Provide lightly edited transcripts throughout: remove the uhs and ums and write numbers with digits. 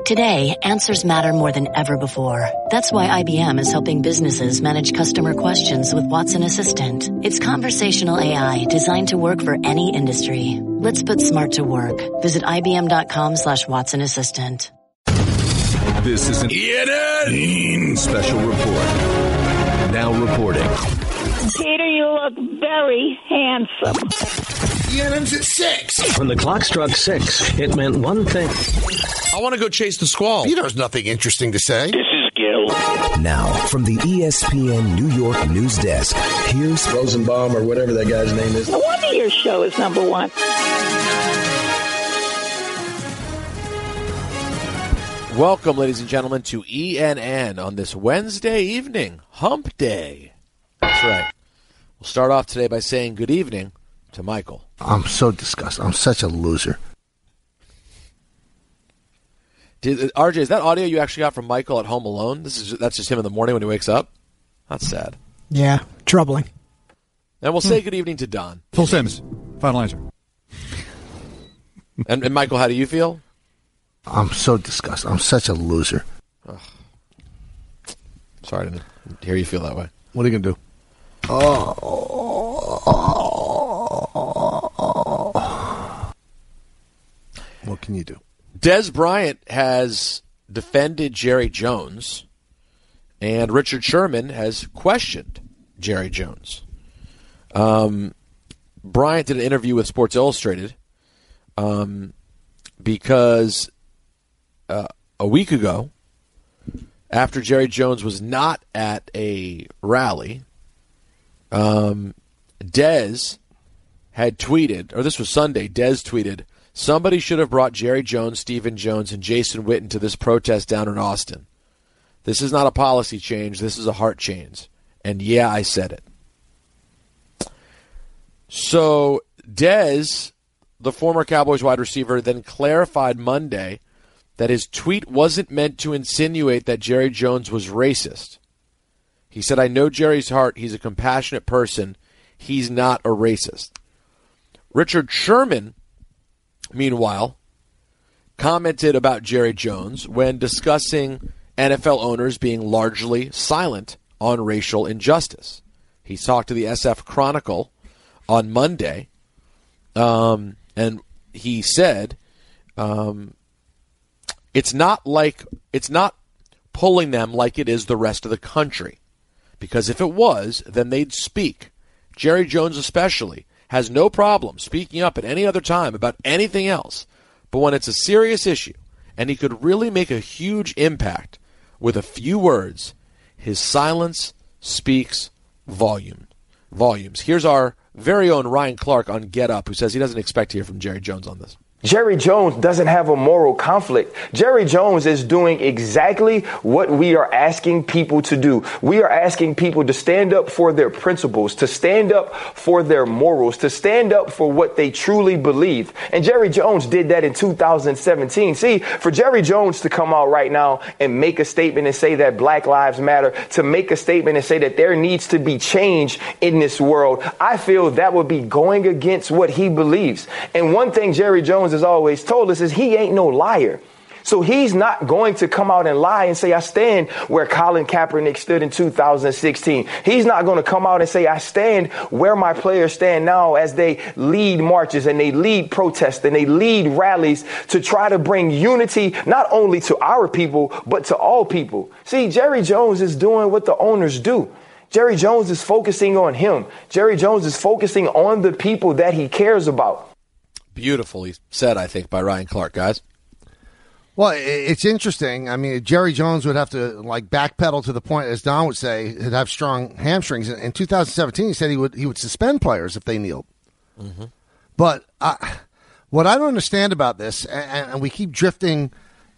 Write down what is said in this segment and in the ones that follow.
Today, answers matter more than ever before. That's why IBM is helping businesses manage customer questions with Watson Assistant. It's conversational AI designed to work for any industry. Let's put smart to work. Visit IBM.com/Watson Assistant. This is an ENN special report. Now reporting. Peter, you look very handsome. ENN's at 6. When the clock struck 6, it meant one thing. I want to go chase the squall. Peter has nothing interesting to say. This is Gil. Now, from the ESPN New York news desk, here's Rosenbaum or whatever that guy's name is. No wonder your show is number one. Welcome, ladies and gentlemen, to ENN on this Wednesday evening, Hump Day. That's right. We'll start off today by saying good evening to Michael. I'm so disgusted. I'm such a loser. RJ, is that audio you actually got from Michael at home alone? That's just him in the morning when he wakes up? That's sad. Yeah, troubling. And we'll say good evening to Don. Full Sims. Final answer. And Michael, how do you feel? I'm so disgusted. I'm such a loser. Ugh. Sorry to hear you feel that way. What are you going to do? What can you do? Des Bryant has defended Jerry Jones, and Richard Sherman has questioned Jerry Jones. Bryant did an interview with Sports Illustrated because a week ago, after Jerry Jones was not at a rally, Des had tweeted, or this was Sunday, Des tweeted, "Somebody should have brought Jerry Jones, Stephen Jones, and Jason Witten to this protest down in Austin. This is not a policy change. This is a heart change." And yeah, I said it. So Des, the former Cowboys wide receiver, then clarified Monday that his tweet wasn't meant to insinuate that Jerry Jones was racist. He said, "I know Jerry's heart. He's a compassionate person. He's not a racist." Richard Sherman, meanwhile, commented about Jerry Jones when discussing NFL owners being largely silent on racial injustice. He talked to the SF Chronicle on Monday, and he said, it's not pulling them like it is the rest of the country, because if it was, then they'd speak. Jerry Jones especially has no problem speaking up at any other time about anything else, but when it's a serious issue and he could really make a huge impact with a few words, his silence speaks volumes. Here's our very own Ryan Clark on Get Up, who says he doesn't expect to hear from Jerry Jones on this. Jerry Jones doesn't have a moral conflict. Jerry Jones is doing exactly what we are asking people to do. We are asking people to stand up for their principles, to stand up for their morals, to stand up for what they truly believe. And Jerry Jones did that in 2017. See, for Jerry Jones to come out right now and make a statement and say that Black Lives Matter, to make a statement and say that there needs to be change in this world, I feel that would be going against what he believes. And one thing Jerry Jones has always told us is he ain't no liar. So he's not going to come out and lie and say, I stand where Colin Kaepernick stood in 2016. He's not going to come out and say, I stand where my players stand now as they lead marches and they lead protests and they lead rallies to try to bring unity, not only to our people, but to all people. See, Jerry Jones is doing what the owners do. Jerry Jones is focusing on him. Jerry Jones is focusing on the people that he cares about. Beautifully said, I think, by Ryan Clark, guys. Well, it's interesting. I mean, Jerry Jones would have to backpedal to the point, as Don would say, he'd have strong hamstrings. In 2017, he said he would suspend players if they kneeled. Mm-hmm. But what I don't understand about this, and we keep drifting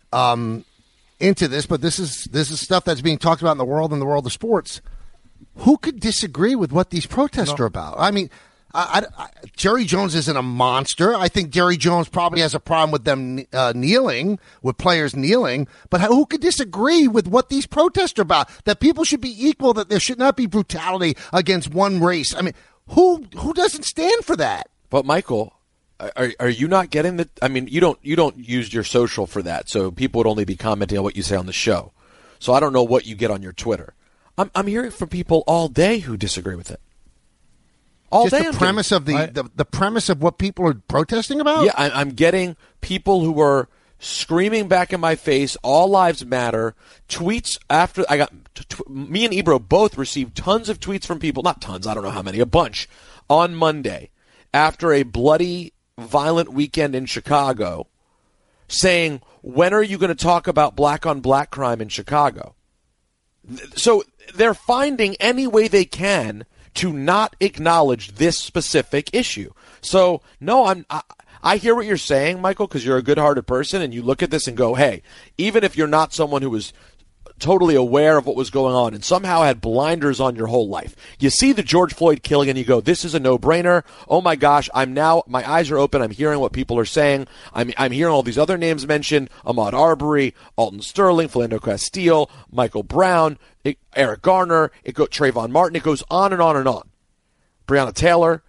into this, but this is stuff that's being talked about in the world of sports. Who could disagree with what these protests are about? I mean, Jerry Jones isn't a monster. I think Jerry Jones probably has a problem with them kneeling, with players kneeling. But who could disagree with what these protests are about? That people should be equal, that there should not be brutality against one race. I mean, who doesn't stand for that? But, Michael, Are you not getting that? I mean, you don't use your social for that, so people would only be commenting on what you say on the show. So I don't know what you get on your Twitter. I'm hearing from people all day who disagree with it. All Just day. The premise of the premise of what people are protesting about. Yeah, I'm getting people who are screaming back in my face, "All lives matter." Tweets after I got me and Ebro both received tons of tweets from people. Not tons, I don't know how many, a bunch on Monday after a bloody, violent weekend in Chicago, saying, "When are you going to talk about black on black crime in Chicago?" So they're finding any way they can to not acknowledge this specific issue. So no, I hear what you're saying, Michael, because you're a good-hearted person, and you look at this and go, hey, even if you're not someone who was totally aware of what was going on and somehow had blinders on your whole life, you see the George Floyd killing and you go, this is a no-brainer. Oh my gosh, my eyes are open. I'm hearing what people are saying. I'm hearing all these other names mentioned: Ahmaud Arbery, Alton Sterling, Philando Castile, Michael Brown, Eric Garner, Trayvon Martin. It goes on and on and on. Breonna Taylor.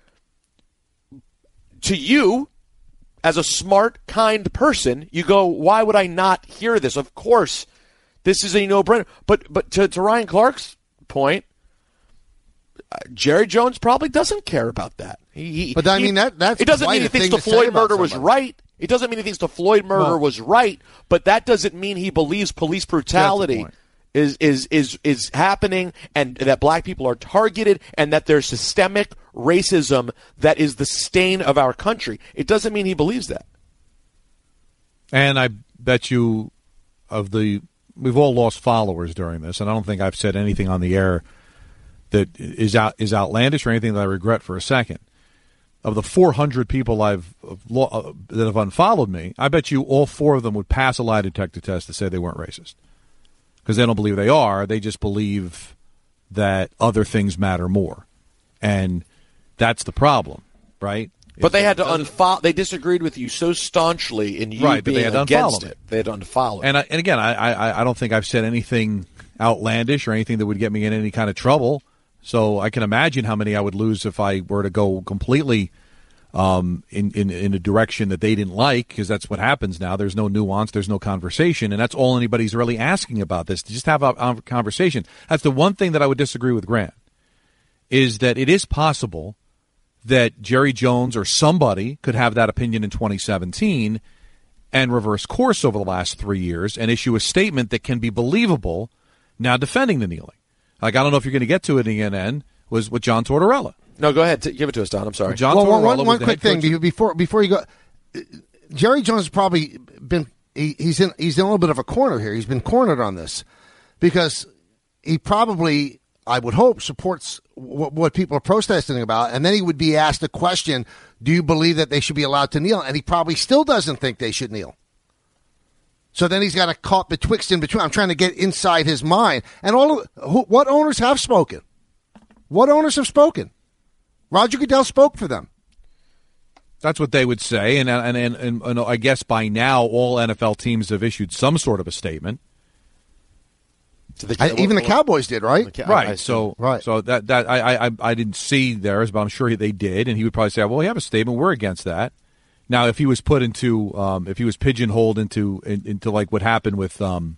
To you, as a smart, kind person, you go, why would I not hear this? Of course, this is a no-brainer. But to Ryan Clark's point, Jerry Jones probably doesn't care about that. That's it doesn't mean he thinks the Floyd murder was right. It doesn't mean he thinks the Floyd murder was right, but that doesn't mean he believes police brutality is happening and that black people are targeted and that there's systemic racism that is the stain of our country. It doesn't mean he believes that. And I bet you we've all lost followers during this, and I don't think I've said anything on the air that is outlandish or anything that I regret for a second. Of the 400 people that have unfollowed me, I bet you all 4 of them would pass a lie detector test to say they weren't racist. Because they don't believe they are. They just believe that other things matter more. And that's the problem, right? But they had to unfollow. They disagreed with you so staunchly in you being against it. They had to unfollow. And again, I don't think I've said anything outlandish or anything that would get me in any kind of trouble. So I can imagine how many I would lose if I were to go completely in a direction that they didn't like, because that's what happens now. There's no nuance, there's no conversation, and that's all anybody's really asking about this, to just have a conversation. That's the one thing that I would disagree with Grant, is that it is possible that Jerry Jones or somebody could have that opinion in 2017 and reverse course over the last 3 years and issue a statement that can be believable now defending the kneeling. Like, I don't know if you're going to get to it in the end, was with John Tortorella. No, go ahead. Give it to us, Don. I'm sorry. One quick thing before you go. Jerry Jones has probably been he's in a little bit of a corner here. He's been cornered on this because he probably, I would hope, supports what people are protesting about, and then he would be asked a question: do you believe that they should be allowed to kneel? And he probably still doesn't think they should kneel. So then he's got to caught betwixt and between. I'm trying to get inside his mind. And what owners have spoken? What owners have spoken? Roger Goodell spoke for them. That's what they would say, and I guess by now all NFL teams have issued some sort of a statement. Even the Cowboys did, right? Right. So that I didn't see theirs, but I'm sure they did, and he would probably say, "Well, we have a statement. We're against that." Now, if he was put into, if he was pigeonholed into like what happened with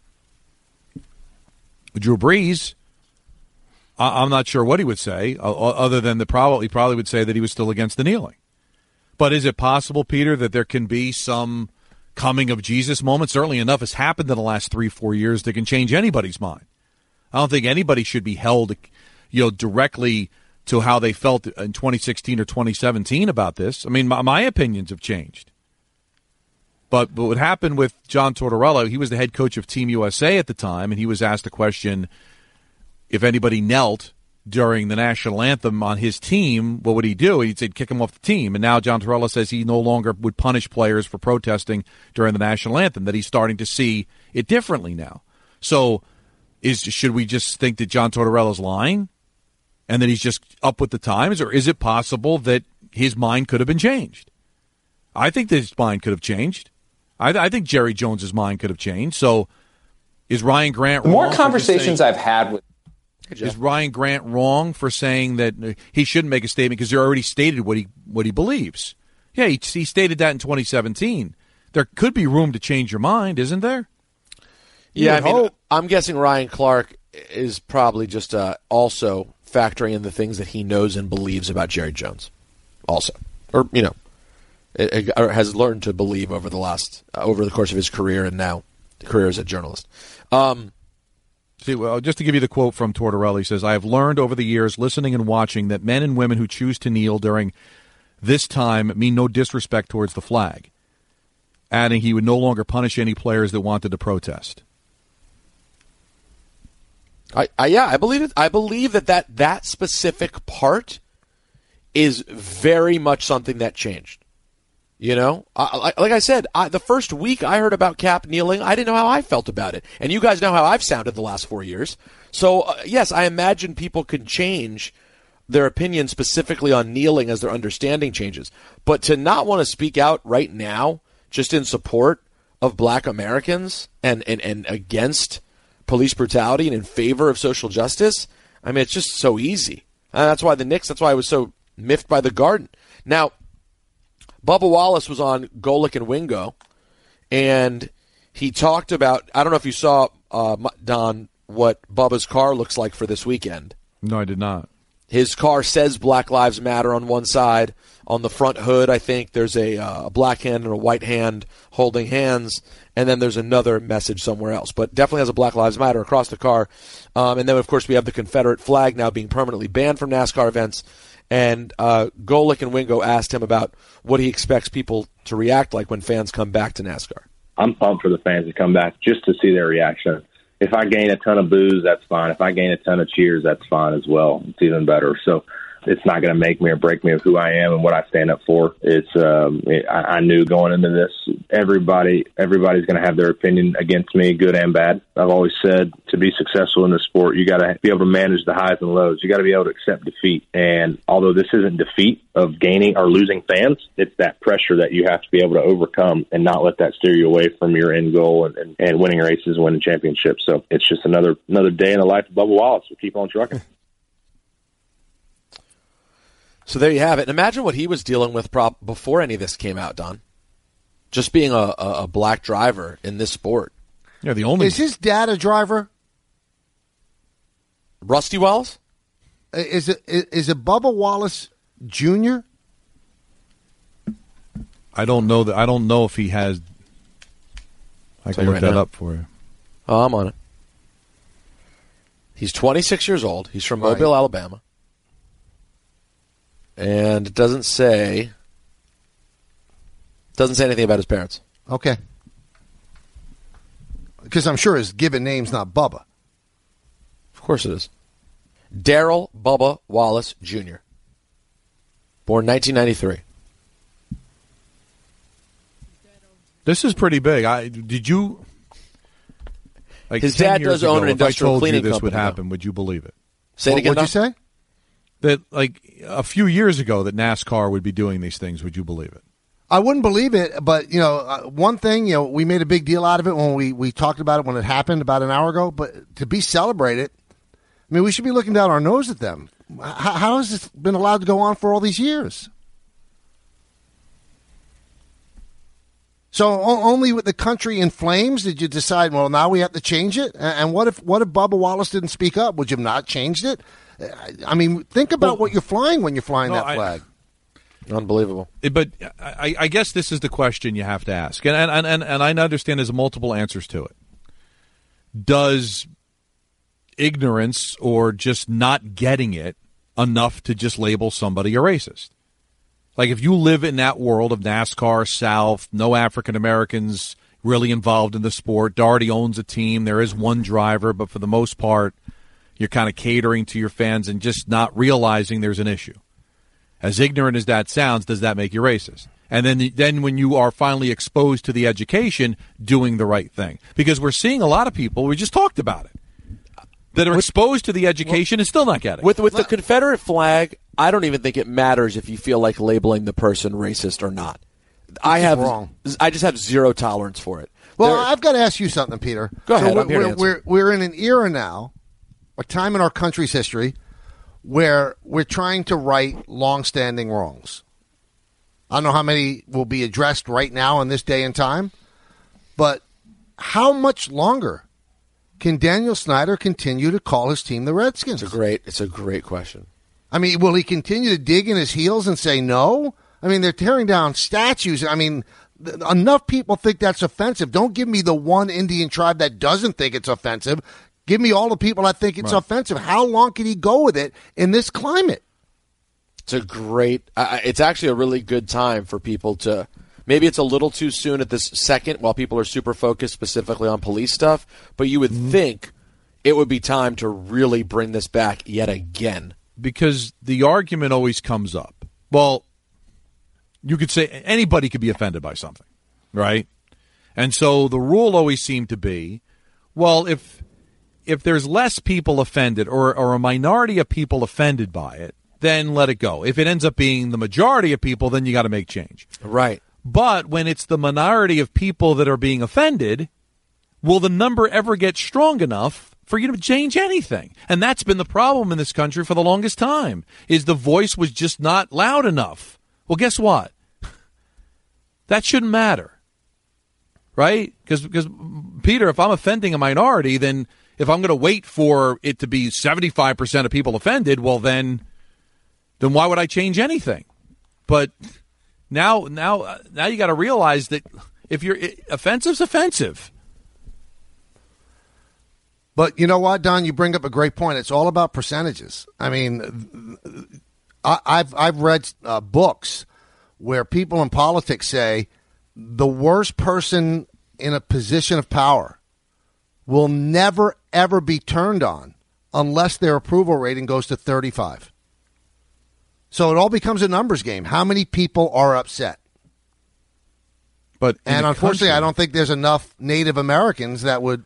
Drew Brees, I'm not sure what he would say, other than he probably would say that he was still against the kneeling. But is it possible, Peter, that there can be some coming of Jesus moment? Certainly enough has happened in the last 3-4 years that can change anybody's mind. I don't think anybody should be held, directly to how they felt in 2016 or 2017 about this. I mean, my opinions have changed. But what happened with John Tortorella, he was the head coach of Team USA at the time, and he was asked a question, if anybody knelt during the national anthem on his team, what would he do? He'd say kick him off the team. And now John Tortorella says he no longer would punish players for protesting during the national anthem, that he's starting to see it differently now. So should we just think that John Tortorella's lying and that he's just up with the times, or is it possible that his mind could have been changed? I think that his mind could have changed. I think Jerry Jones's mind could have changed. So is Ryan Grant wrong? The more conversations I've had with... Is Ryan Grant wrong for saying that he shouldn't make a statement because he already stated what he believes? Yeah, he stated that in 2017. There could be room to change your mind, isn't there? Yeah, I mean, I'm guessing Ryan Clark is probably just also factoring in the things that he knows and believes about Jerry Jones, also, or or has learned to believe over the course of his career and now career as a journalist. See, well, just to give you the quote from Tortorella, he says, "I have learned over the years, listening and watching, that men and women who choose to kneel during this time mean no disrespect towards the flag," adding he would no longer punish any players that wanted to protest. I believe it. I believe that specific part is very much something that changed. Like I said, the first week I heard about Cap kneeling, I didn't know how I felt about it. And you guys know how I've sounded the last 4 years. So, yes, I imagine people can change their opinion specifically on kneeling as their understanding changes. But to not want to speak out right now, just in support of black Americans and against police brutality and in favor of social justice, I mean, it's just so easy. And that's why that's why I was so miffed by the Garden. Now, Bubba Wallace was on Golic and Wingo, and he talked about, I don't know if you saw, Don, what Bubba's car looks like for this weekend. No, I did not. His car says Black Lives Matter on one side. On the front hood, I think, there's a black hand and a white hand holding hands, and then there's another message somewhere else. But definitely has a Black Lives Matter across the car. And then, of course, we have the Confederate flag now being permanently banned from NASCAR events. And Golic and Wingo asked him about what he expects people to react like when fans come back to NASCAR. I'm pumped for the fans to come back just to see their reaction. If I gain a ton of boos, that's fine. If I gain a ton of cheers, that's fine as well. It's even better. So it's not going to make me or break me of who I am and what I stand up for. I knew going into this, everybody's going to have their opinion against me, good and bad. I've always said to be successful in this sport, you got to be able to manage the highs and lows. You got to be able to accept defeat. And although this isn't defeat of gaining or losing fans, it's that pressure that you have to be able to overcome and not let that steer you away from your end goal and winning races, winning championships. So it's just another day in the life of Bubba Wallace. We'll keep on trucking. So there you have it. And imagine what he was dealing with before any of this came out, Don. Just being a black driver in this sport. Yeah, the only is his dad a driver? Rusty Wallace? Is it Bubba Wallace Jr.? I don't know that. I don't know if he has. I can look that up for you. Oh, I'm on it. He's 26 years old. He's from Mobile, Alabama. And it doesn't say anything about his parents. Okay. Because I'm sure his given name's not Bubba. Of course it is. Darrell Bubba Wallace Jr. Born 1993. This is pretty big. Did you? Like his dad does own an industrial cleaning company. If I told you this would happen, would you believe it? Say it again. What'd you say? That like a few years ago that NASCAR would be doing these things. Would you believe it? I wouldn't believe it, but one thing, we made a big deal out of it when we talked about it when it happened about an hour ago. But to be celebrated, I mean, we should be looking down our nose at them. How has this been allowed to go on for all these years? So only with the country in flames did you decide, well, now we have to change it? And what if Bubba Wallace didn't speak up? Would you have not changed it? I mean, think about what you're flying when you're flying that flag. Unbelievable. But I guess this is the question you have to ask. And I understand there's multiple answers to it. Does ignorance or just not getting it enough to just label somebody a racist? Like if you live in that world of NASCAR South, no African Americans really involved in the sport, Daugherty owns a team, there is one driver, but for the most part, you're kind of catering to your fans and just not realizing there's an issue. As ignorant as that sounds, does that make you racist? And then when you are finally exposed to the education, doing the right thing. Because we're seeing a lot of people, we just talked about it, that are exposed to the education and still not getting it. With the Confederate flag, I don't even think it matters if you feel like labeling the person racist or not. I just have zero tolerance for it. Well, I've got to ask you something, Peter. Go ahead. I'm here to answer. We're in an era now, a time in our country's history, where we're trying to right long-standing wrongs. I don't know how many will be addressed right now in this day and time, but how much longer can Daniel Snyder continue to call his team the Redskins? It's a great question. I mean, will he continue to dig in his heels and say no? I mean, they're tearing down statues. I mean, enough people think that's offensive. Don't give me the one Indian tribe that doesn't think it's offensive. Give me all the people that think it's offensive. How long can he go with it in this climate? It's actually a really good time for people to, maybe it's a little too soon at this second while people are super focused specifically on police stuff, but you would think it would be time to really bring this back yet again. Because the argument always comes up. Well, you could say anybody could be offended by something, right? And so the rule always seemed to be, well, if there's less people offended or a minority of people offended by it, then let it go. If it ends up being the majority of people, then you got to make change. Right. But when it's the minority of people that are being offended, will the number ever get strong enough for you to change anything? And that's been the problem in this country for the longest time, is the voice was just not loud enough. Well, guess what? That shouldn't matter, right? Because Peter, if I'm offending a minority, then if I'm going to wait for it to be 75% of people offended, well, then why would I change anything? But now you got to realize that if you're offensive's offensive. But you know what, Don? You bring up a great point. It's all about percentages. I mean, I've read books where people in politics say the worst person in a position of power will never, ever be turned on unless their approval rating goes to 35. So it all becomes a numbers game. How many people are upset? And unfortunately, I don't think there's enough Native Americans that would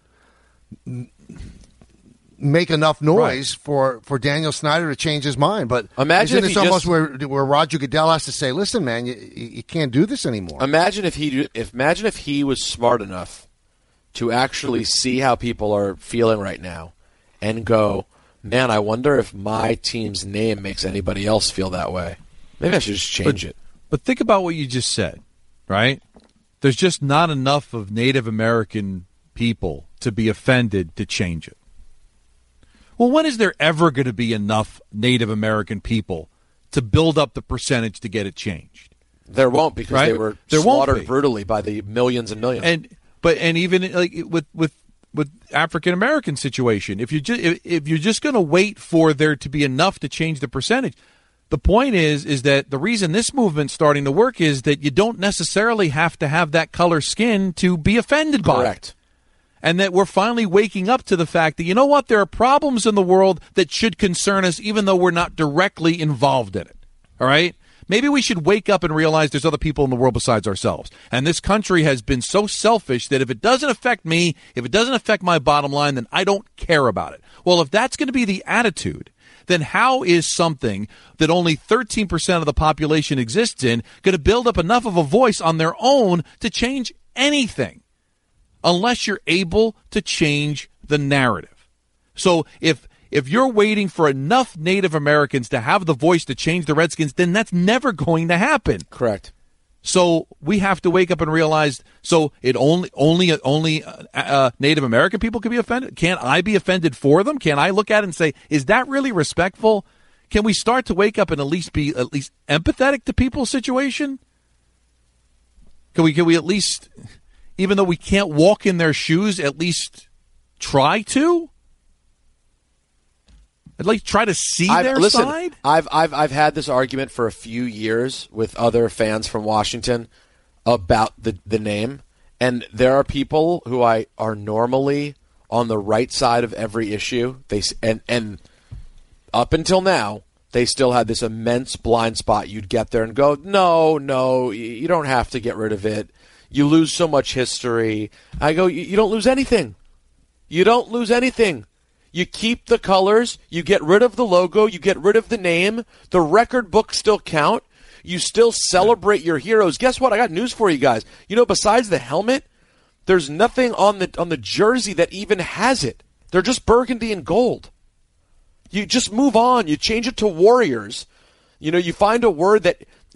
make enough noise for Daniel Snyder to change his mind. But imagine it's almost where Roger Goodell has to say, "Listen, man, you can't do this anymore." Imagine if he was smart enough to actually see how people are feeling right now and go, man, I wonder if my team's name makes anybody else feel that way. Maybe I should just change it. But think about what you just said, right? There's just not enough of Native American people to be offended to change it. Well, when is there ever going to be enough Native American people to build up the percentage to get it changed? There won't, because they were slaughtered brutally by the millions and millions. And even like with African American situation, if you're just going to wait for there to be enough to change the percentage, the point is that the reason this movement's starting to work is that you don't necessarily have to have that color skin to be offended by it. And that we're finally waking up to the fact that, you know what, there are problems in the world that should concern us even though we're not directly involved in it. All right? Maybe we should wake up and realize there's other people in the world besides ourselves. And this country has been so selfish that if it doesn't affect me, if it doesn't affect my bottom line, then I don't care about it. Well, if that's going to be the attitude, then how is something that only 13% of the population exists in going to build up enough of a voice on their own to change anything? Unless you're able to change the narrative. So if you're waiting for enough Native Americans to have the voice to change the Redskins, then that's never going to happen. Correct. So we have to wake up and realize, so it only Native American people can be offended? Can't I be offended for them? Can I look at it and say, is that really respectful? Can we start to wake up and at least be empathetic to people's situation? Can we at least, even though we can't walk in their shoes, at least try to? I'd like to try to see their side. I've had this argument for a few years with other fans from Washington about the name, and there are people who are normally on the right side of every issue. And up until now, they still had this immense blind spot. You'd get there and go, no, you don't have to get rid of it. You lose so much history. I go, you don't lose anything. You don't lose anything. You keep the colors, you get rid of the logo, you get rid of the name, the record books still count, you still celebrate your heroes. Guess what? I got news for you guys. You know, besides the helmet, there's nothing on the jersey that even has it. They're just burgundy and gold. You just move on. You change it to Warriors. You know, you find a word that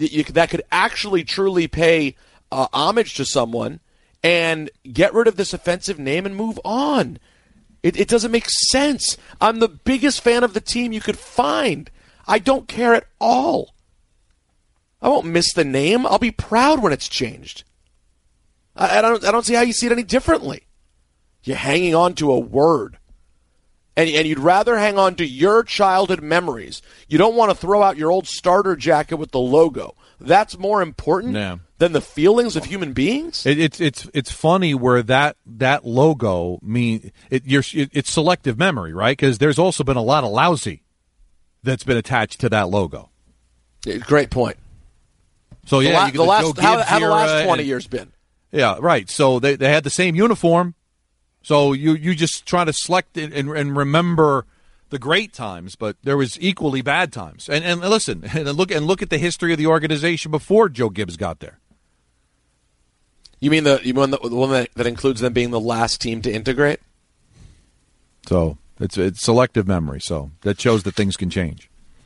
that could actually truly pay homage to someone and get rid of this offensive name and move on. It doesn't make sense. I'm the biggest fan of the team you could find. I don't care at all. I won't miss the name. I'll be proud when it's changed. I don't see how you see it any differently. You're hanging on to a word. And you'd rather hang on to your childhood memories. You don't want to throw out your old starter jacket with the logo. That's more important than the feelings of human beings? It's funny where that logo it's selective memory, right? Because there's also been a lot of lousy that's been attached to that logo. Great point. So how the last 20 years been? Yeah, right. So they had the same uniform. So you just try to select and remember the great times, but there was equally bad times. And listen, and look at the history of the organization before Joe Gibbs got there. You mean the one that includes them being the last team to integrate? So it's selective memory. So that shows that things can change.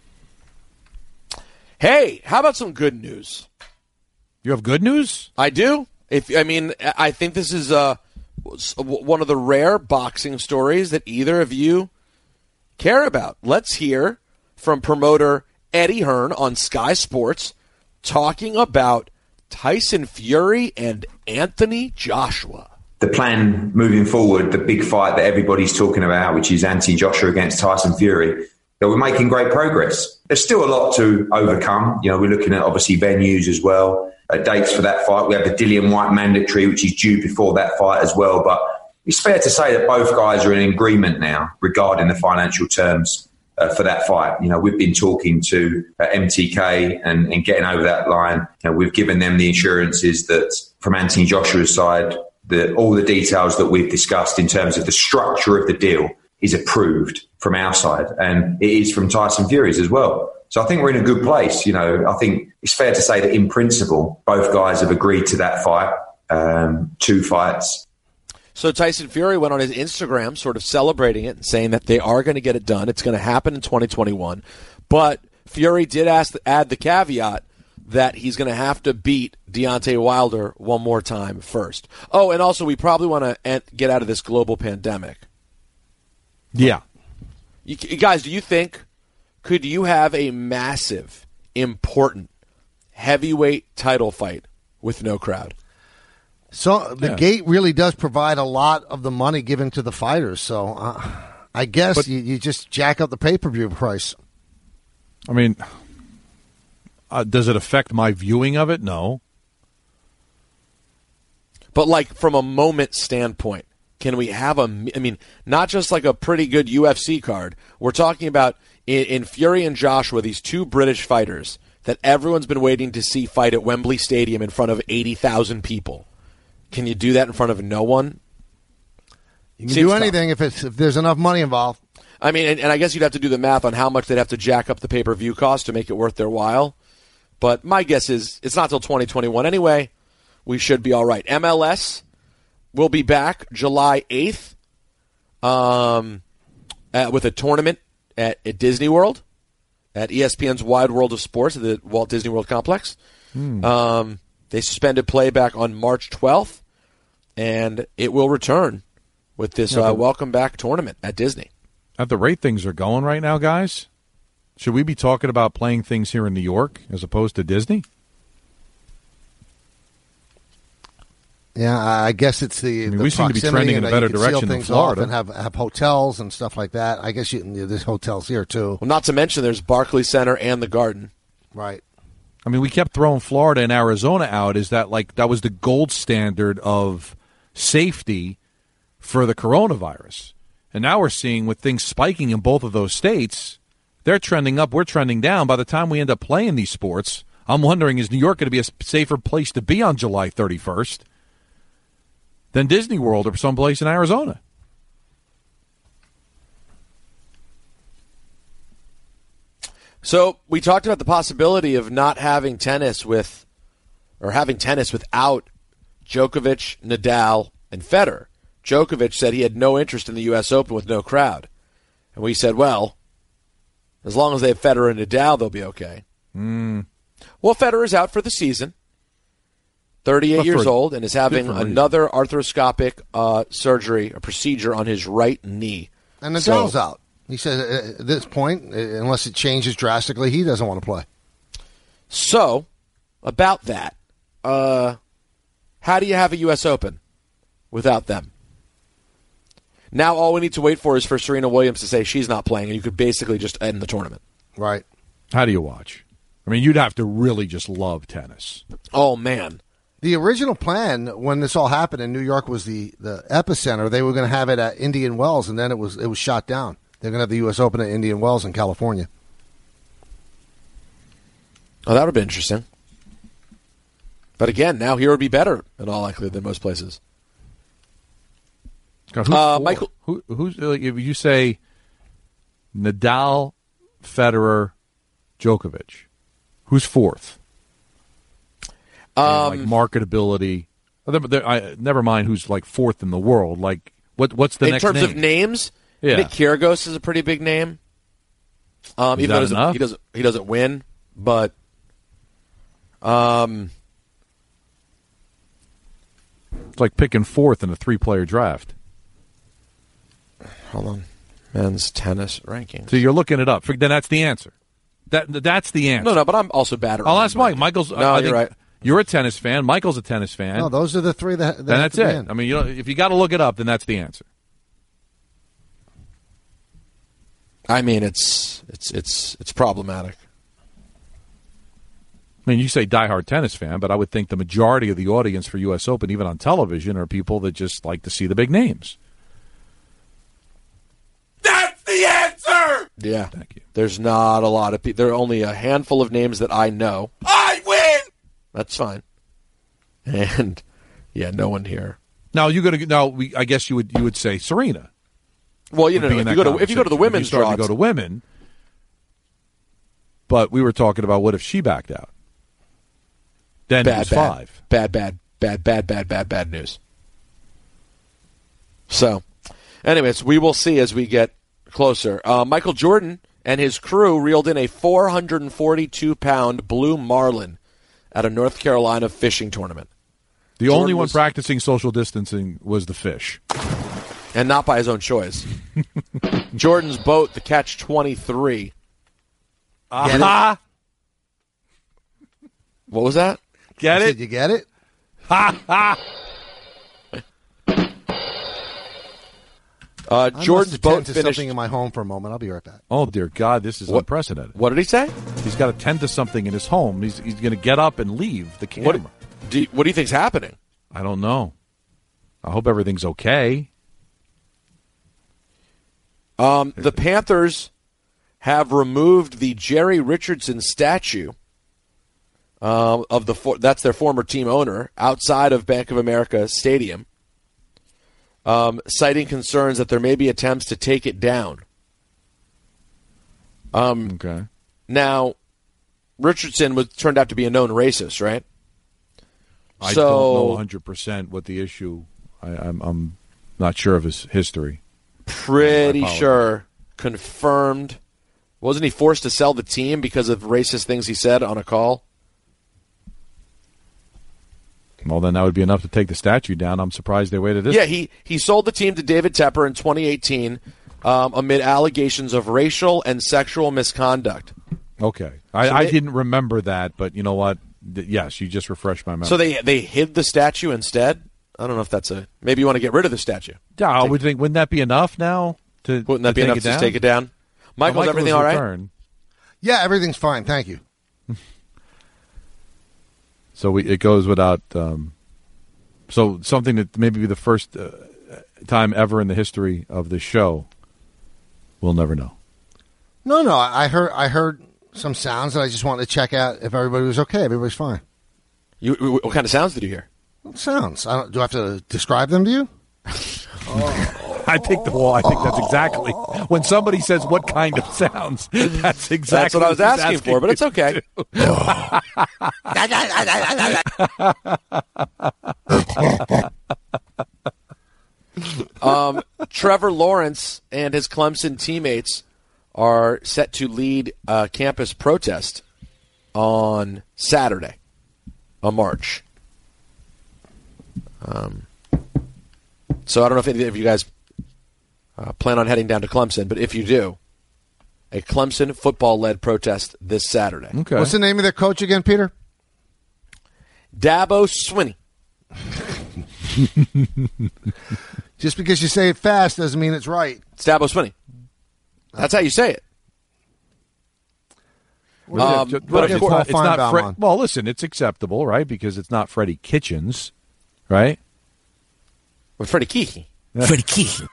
Hey, how about some good news? You have good news? I do. I think this is one of the rare boxing stories that either of you care about. Let's hear from promoter Eddie Hearn on Sky Sports talking about Tyson Fury and Anthony Joshua. The plan moving forward, the big fight that everybody's talking about, which is Anthony Joshua against Tyson Fury, that we're making great progress. There's still a lot to overcome. You know, we're looking at obviously venues as well, dates for that fight. We have the Dillian White mandatory, which is due before that fight as well. But it's fair to say that both guys are in agreement now regarding the financial terms for that fight. You know, we've been talking to MTK and getting over that line. You know, we've given them the assurances that from Anthony Joshua's side, all the details that we've discussed in terms of the structure of the deal is approved from our side, and it is from Tyson Fury's as well. So I think we're in a good place. You know, I think it's fair to say that in principle, both guys have agreed to that fight, 2 fights. So Tyson Fury went on his Instagram sort of celebrating it and saying that they are going to get it done. It's going to happen in 2021. But Fury did add the caveat that he's going to have to beat Deontay Wilder one more time first. Oh, and also we probably want to get out of this global pandemic. Yeah. You guys, do you think, could you have a massive, important, heavyweight title fight with no crowd? So the gate really does provide a lot of the money given to the fighters. So I guess you just jack up the pay-per-view price. I mean, does it affect my viewing of it? No. But like from a moment standpoint, can we have not just like a pretty good UFC card. We're talking about in Fury and Joshua, these 2 British fighters that everyone's been waiting to see fight at Wembley Stadium in front of 80,000 people. Can you do that in front of no one? You can do anything if there's enough money involved. I mean, and I guess you'd have to do the math on how much they'd have to jack up the pay-per-view cost to make it worth their while. But my guess is it's not till 2021 anyway. We should be all right. MLS will be back July 8th with a tournament at Disney World, at ESPN's Wide World of Sports at the Walt Disney World Complex. They suspended play back on March 12th, and it will return with this welcome back tournament at Disney. At the rate things are going right now, guys, should we be talking about playing things here in New York as opposed to Disney? Yeah, I guess it's the we seem to be trending in a better direction than Florida. And have hotels and stuff like that. I guess there's hotels here, too. Well, not to mention there's Barclays Center and the Garden. Right. I mean, we kept throwing Florida and Arizona out. Is that that was the gold standard of safety for the coronavirus? And now we're seeing with things spiking in both of those states, they're trending up, we're trending down. By the time we end up playing these sports, I'm wondering, is New York going to be a safer place to be on July 31st than Disney World or someplace in Arizona? So we talked about the possibility of not having tennis having tennis without Djokovic, Nadal, and Federer. Djokovic said he had no interest in the U.S. Open with no crowd. And we said, well, as long as they have Federer and Nadal, they'll be okay. Well, Federer's out for the season. 38 years old, and is having another arthroscopic surgery, a procedure on his right knee. And Nadal's out. He said at this point, unless it changes drastically, he doesn't want to play. So, about that, how do you have a U.S. Open without them? Now all we need to wait for is for Serena Williams to say she's not playing, and you could basically just end the tournament. Right. How do you watch? I mean, you'd have to really just love tennis. Oh, man. The original plan when this all happened in New York was the epicenter. They were going to have it at Indian Wells, and then it was shot down. They're going to have the U.S. Open at Indian Wells in California. Oh, that would be interesting. But again, now here would be better in all likelihood than most places. Michael, who's if you say Nadal, Federer, Djokovic, who's fourth? Like marketability. Never mind who's like fourth in the world. Like what's the next name? In terms of names, yeah. Nick Kyrgios is a pretty big name. Even though he doesn't win, but it's like picking fourth in a 3-player draft. Hold on. Men's tennis rankings. So you're looking it up. Then that's the answer. That's the answer. No, but I'm also bad at I'll ask Mike. Michael's. No, you're right. You're a tennis fan. Michael's a tennis fan. No, those are the three that and that's it. I mean, if you got to look it up, then that's the answer. I mean, it's problematic. I mean, you say diehard tennis fan, but I would think the majority of the audience for U.S. Open, even on television, are people that just like to see the big names. That's the answer! Yeah. Thank you. There's not a lot of people. There are only a handful of names that I know. I win! That's fine. And, yeah, no one here. Now, I guess you would say Serena. Well, if you go to the women's draw, to go to women. But we were talking about what if she backed out? Then it was 5. Bad news. So, anyways, we will see as we get closer. Michael Jordan and his crew reeled in a 442-pound blue marlin at a North Carolina fishing tournament. The only one practicing social distancing was the fish. And not by his own choice. Jordan's boat, the Catch-23. Aha! What was that? Get it? Did you get it? Ha ha! Jordan's boat finished something in my home for a moment. I'll be right back. Oh dear God, this is unprecedented. What did he say? He's got to tend to something in his home. He's going to get up and leave the camera. What do you think's happening? I don't know. I hope everything's okay. The Panthers have removed the Jerry Richardson statue that's their former team owner outside of Bank of America Stadium, citing concerns that there may be attempts to take it down. Okay. Now, Richardson turned out to be a known racist, right? I don't know 100% what the issue. I'm not sure of his history. Pretty sure, confirmed. Wasn't he forced to sell the team because of racist things he said on a call? Well, then that would be enough to take the statue down. I'm surprised they waited this. Yeah, he sold the team to David Tepper in 2018 amid allegations of racial and sexual misconduct. Okay. I didn't remember that, but you know what? Yes, you just refreshed my memory. So they hid the statue instead? I don't know if that's maybe you want to get rid of the statue. Yeah, I would think, wouldn't that be enough now? Wouldn't that be enough to take it down? Michael's everything all right? Yeah, everything's fine. Thank you. So it goes without. So something that maybe be the first time ever in the history of the show, we'll never know. No. I heard some sounds, and I just wanted to check out if everybody was okay. Everybody's fine. What kind of sounds did you hear? What sounds? Do I have to describe them to you? I think that's exactly when somebody says what kind of sounds. That's exactly what I was asking for, but it's okay. Trevor Lawrence and his Clemson teammates are set to lead a campus protest on Saturday of March. So I don't know if any of you guys plan on heading down to Clemson, but if you do, a Clemson football-led protest this Saturday. Okay. What's the name of their coach again, Peter? Dabo Swinney. Just because you say it fast doesn't mean it's right. It's Dabo Swinney. That's how you say it. But it's not well, listen, it's acceptable, right? Because it's not Freddie Kitchens, right? Well, Freddie Kiki. Freddie Kiki.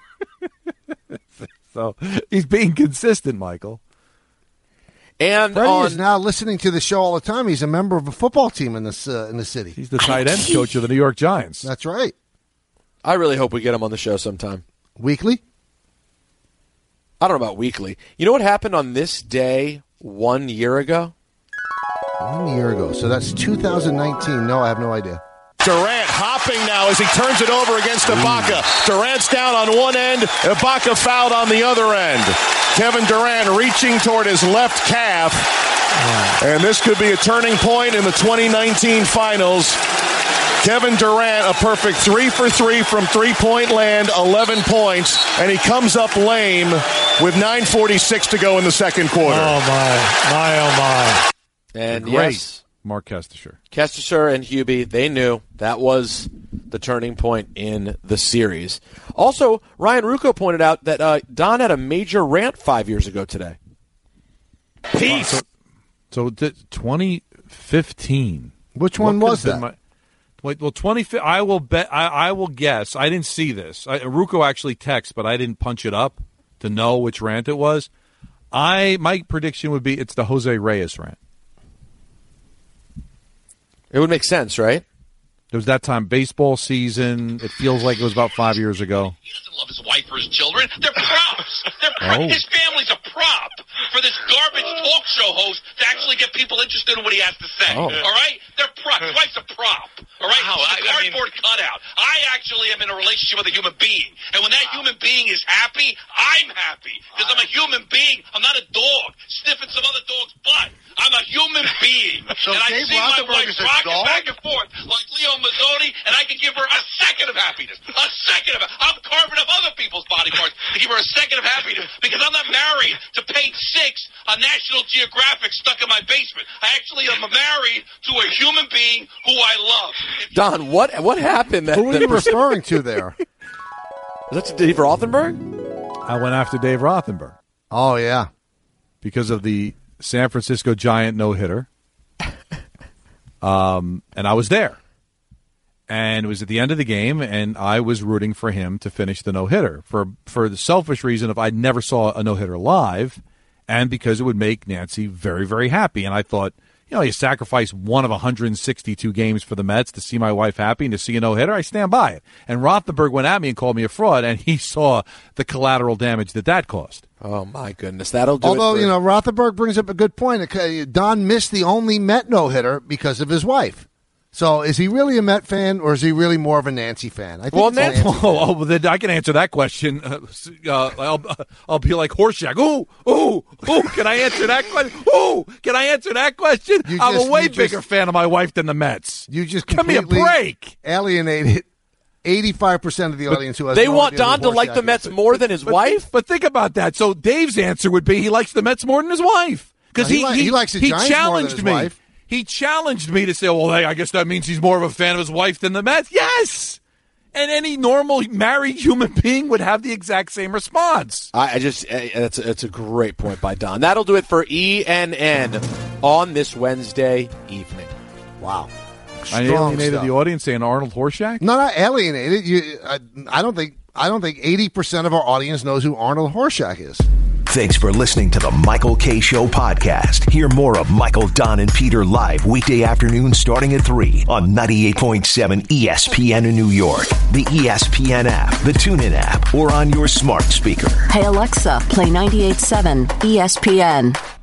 So he's being consistent, Michael. And Freddie is now listening to the show all the time. He's a member of a football team in the city. He's the tight end coach of the New York Giants. That's right. I really hope we get him on the show sometime. Weekly? I don't know about weekly. You know what happened on this day 1 year ago? 1 year ago. So that's 2019. No, I have no idea. Durant hopping now as he turns it over against Ibaka. Durant's down on one end, Ibaka fouled on the other end. Kevin Durant reaching toward his left calf. And this could be a turning point in the 2019 finals. Kevin Durant, a perfect 3 for 3 from three-point land, 11 points, and he comes up lame with 9:46 to go in the second quarter. Oh, my. And great. yes. Mark Kestisher. Kestisher and Hubie, they knew that was the turning point in the series. Also, Ryan Rucco pointed out that Don had a major rant 5 years ago today. Peace. So 2015. Which one was that? Well, 2015. I will bet. I will guess. I didn't see this. Rucco actually texted, but I didn't punch it up to know which rant it was. My prediction would be it's the Jose Reyes rant. It would make sense, right? It was that time, baseball season. It feels like it was about 5 years ago. He doesn't love his wife or his children. They're props. His family's a prop for this garbage talk show host to actually get people interested in what he has to say. Oh. All right? They're props. His wife's a prop. All right? Wow, She's a cardboard cutout. I actually am in a relationship with a human being. And when that human being is happy, I'm happy. Because I'm a human being. I'm not a dog sniffing some other dog's butt. I'm a human being. So and I Dave see my Rothenberg wife is a rocking dog? back and forth like Leo Mazzoni, and I can give her a second of happiness. A second of it. I'm carving up other people's body parts to give her a second of happiness because I'm not married to page 6 on National Geographic stuck in my basement. I actually am married to a human being who I love. Don, what happened? Who are you referring to there? Is that Dave Rothenberg? I went after Dave Rothenberg. Oh, yeah. Because of the San Francisco Giant no-hitter. And I was there. And it was at the end of the game, and I was rooting for him to finish the no-hitter for the selfish reason of I never saw a no-hitter live, and because it would make Nancy very, very happy. And I thought, you sacrifice one of 162 games for the Mets to see my wife happy and to see a no-hitter, I stand by it. And Rothenberg went at me and called me a fraud, and he saw the collateral damage that caused. Oh, my goodness. That'll do Although, it. Rothenberg brings up a good point. Don missed the only Met no-hitter because of his wife. So is he really a Met fan, or is he really more of a Nancy fan? I think then I can answer that question. I'll be like Horshack. Ooh, can I answer that question? Ooh, can I answer that question? I'm a way bigger fan of my wife than the Mets. You just give me a break. Alienated 85% of the audience who has They no want idea Don to like the Mets more than his wife? But think about that. So Dave's answer would be he likes the Mets more than his wife. Because he likes the Giants challenged more than his wife. He challenged me to say, well, hey, I guess that means he's more of a fan of his wife than the Mets. Yes! And any normal married human being would have the exact same response. It's a great point by Don. That'll do it for ENN on this Wednesday evening. Wow. I alienated the audience saying Arnold Horshack? No, not alienated. I don't think 80% of our audience knows who Arnold Horshack is. Thanks for listening to the Michael K. Show podcast. Hear more of Michael, Don, and Peter live weekday afternoon starting at 3 on 98.7 ESPN in New York, the ESPN app, the TuneIn app, or on your smart speaker. Hey, Alexa, play 98.7 ESPN.